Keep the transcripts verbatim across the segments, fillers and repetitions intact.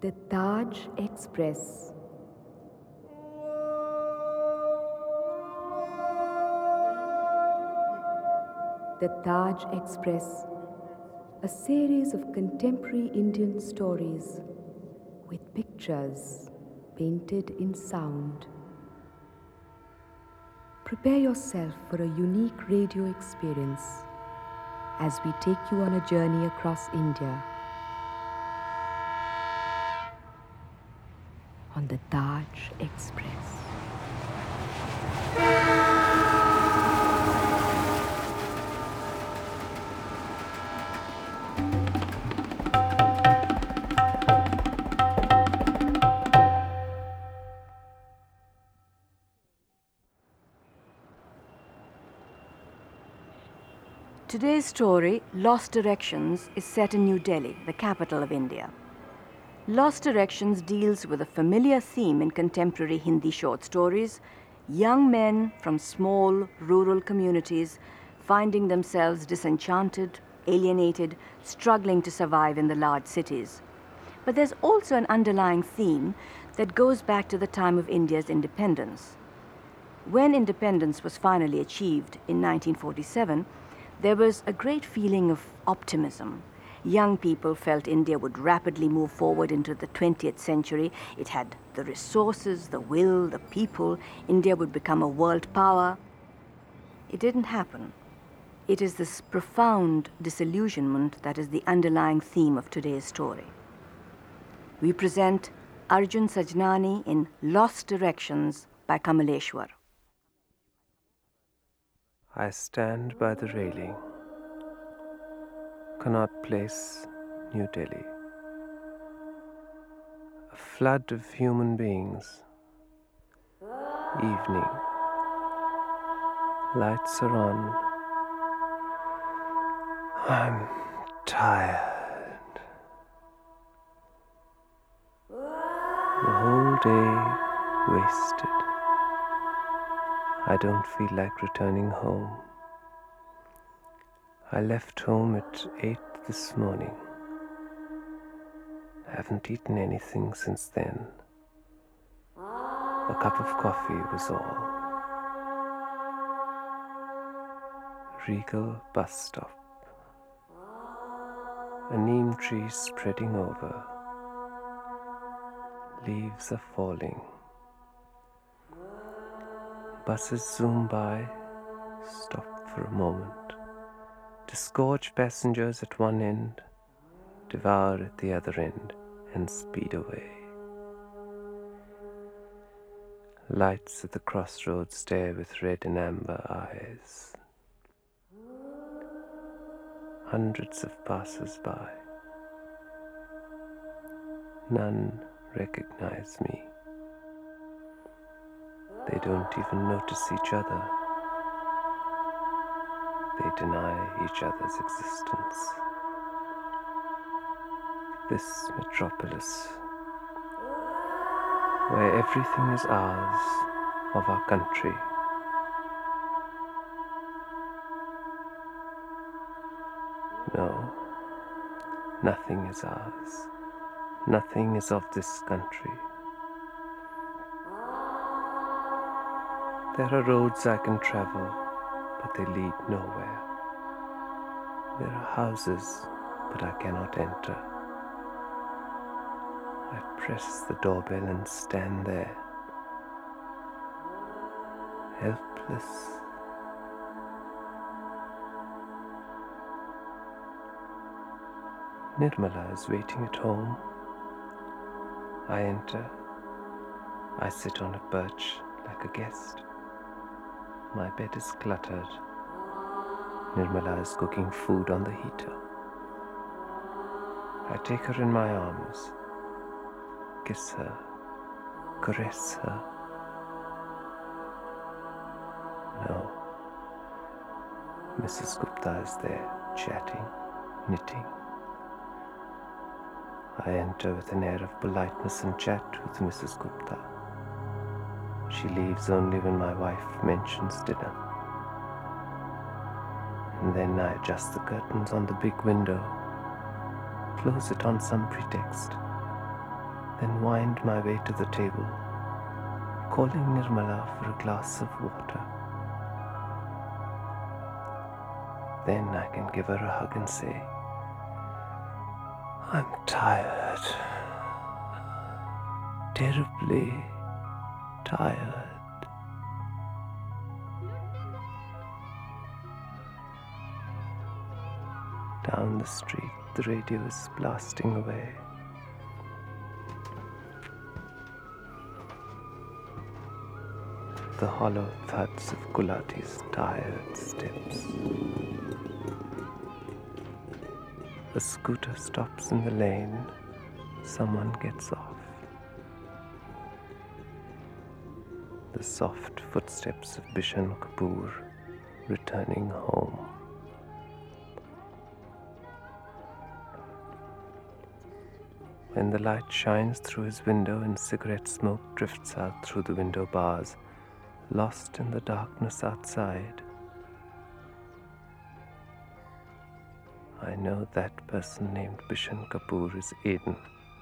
The Taj Express. The Taj Express, a series of contemporary Indian stories with pictures painted in sound. Prepare yourself for a unique radio experience as we take you on a journey across India on the Taj Express. Today's story, Lost Directions, is set in New Delhi, the capital of India. Lost Directions deals with a familiar theme in contemporary Hindi short stories: young men from small rural communities finding themselves disenchanted, alienated, struggling to survive in the large cities. But there's also an underlying theme that goes back to the time of India's independence. When independence was finally achieved in nineteen forty-seven, there was a great feeling of optimism. Young people felt India would rapidly move forward into the twentieth century. It had the resources, the will, the people. India would become a world power. It didn't happen. It is this profound disillusionment that is the underlying theme of today's story. We present Arjun Sajnani in Lost Directions by Kamaleshwar. I stand by the railing. Connaught Place, New Delhi. A flood of human beings. Evening. Lights are on. I'm tired. The whole day wasted. I don't feel like returning home. I left home at eight this morning. Haven't eaten anything since then. A cup of coffee was all. Regal bus stop. A neem tree spreading over. Leaves are falling. Buses zoom by, stop for a moment. Disgorge passengers at one end, devour at the other end, and speed away. Lights at the crossroads stare with red and amber eyes. Hundreds of passers-by. None recognize me. They don't even notice each other. They deny each other's existence. This metropolis, where everything is ours, of our country. No, nothing is ours. Nothing is of this country. There are roads I can travel, but they lead nowhere. There are houses, but I cannot enter. I press the doorbell and stand there, helpless. Nirmala is waiting at home. I enter. I sit on a perch like a guest. My bed is cluttered. Nirmala is cooking food on the heater. I take her in my arms, kiss her, caress her. No. Missus Gupta is there, chatting, knitting. I enter with an air of politeness and chat with Missus Gupta. She leaves only when my wife mentions dinner. And then I adjust the curtains on the big window, close it on some pretext, then wind my way to the table, calling Nirmala for a glass of water. Then I can give her a hug and say, I'm tired, terribly tired. Down the street, the radio is blasting away. The hollow thuds of Gulati's tired steps. A scooter stops in the lane. Someone gets off. The soft footsteps of Bishan Kapoor returning home. When the light shines through his window and cigarette smoke drifts out through the window bars, lost in the darkness outside, I know that person named Bishan Kapoor is Aiden.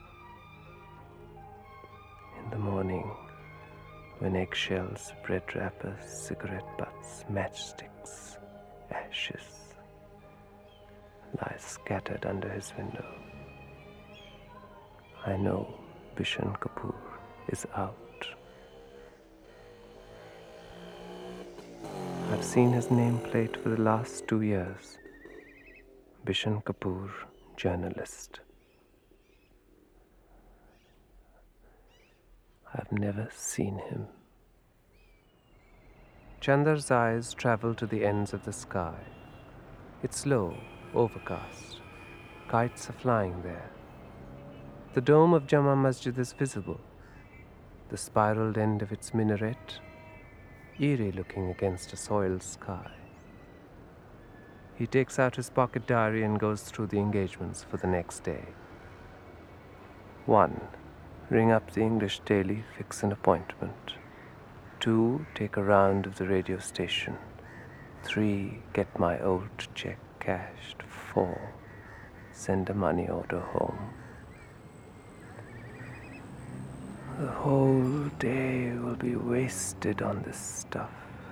In the morning, when eggshells, bread wrappers, cigarette butts, matchsticks, ashes lie scattered under his window, I know Bishan Kapoor is out. I've seen his nameplate for the last two years. Bishan Kapoor, journalist. I've never seen him. Chandar's eyes travel to the ends of the sky. It's low, overcast. Kites are flying there. The dome of Jama Masjid is visible. The spiraled end of its minaret, eerie looking against a soiled sky. He takes out his pocket diary and goes through the engagements for the next day. One, ring up the English Daily, fix an appointment. Two, take a round of the radio station. Three, get my old check cashed. Four, send a money order home. The whole day will be wasted on this stuff.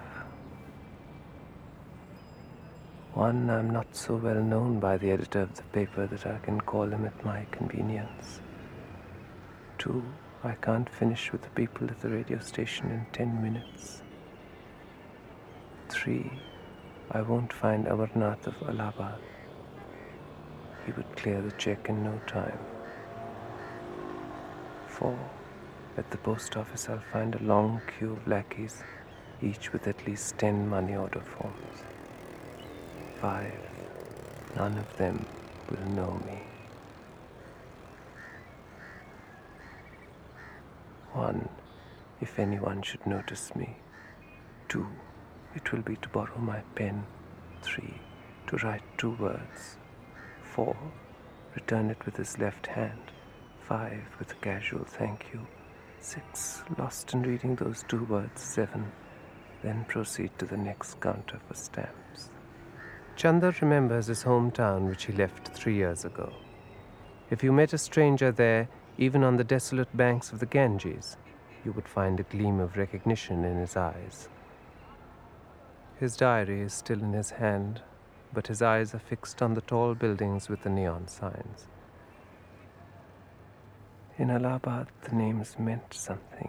One, I'm not so well known by the editor of the paper that I can call him at my convenience. Two, I can't finish with the people at the radio station in ten minutes. Three, I won't find Amarnath of Allahabad. He would clear the check in no time. Four, at the post office I'll find a long queue of lackeys, each with at least ten money order forms. Five, none of them will know me. One, if anyone should notice me. Two, it will be to borrow my pen. Three, to write two words. Four, return it with his left hand. Five, with a casual thank you. Six, lost in reading those two words. Seven, then proceed to the next counter for stamps. Chandar remembers his hometown, which he left three years ago. If you met a stranger there, even on the desolate banks of the Ganges, you would find a gleam of recognition in his eyes. His diary is still in his hand, but his eyes are fixed on the tall buildings with the neon signs. In Allahabad, the names meant something.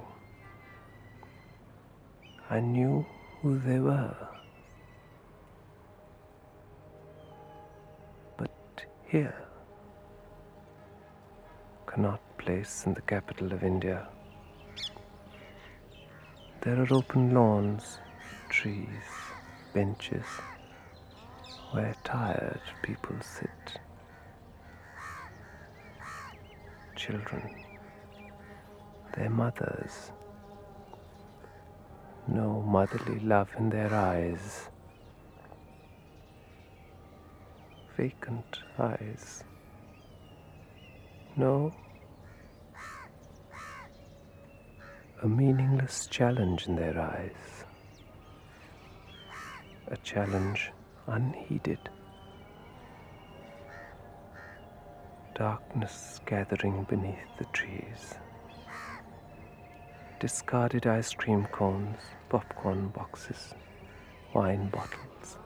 I knew who they were. But here, Connaught Place in the capital of India, there are open lawns, trees, benches, where tired people sit. Children, their mothers, no motherly love in their eyes, vacant eyes, no, a meaningless challenge in their eyes, a challenge unheeded. Darkness gathering beneath the trees. discarded ice cream cones, popcorn boxes, wine bottles.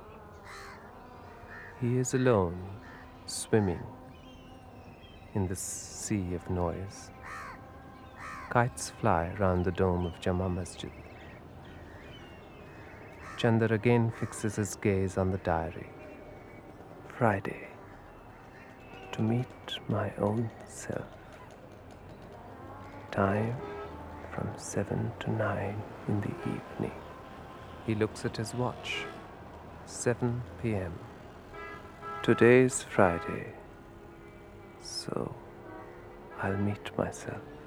He is alone, swimming in the sea of noise. Kites fly round the dome of Jama Masjid. Chandar again fixes his gaze on the diary. Friday. To meet my own self. Time from seven to nine in the evening. He looks at his watch. seven p.m. Today's Friday, so I'll meet myself.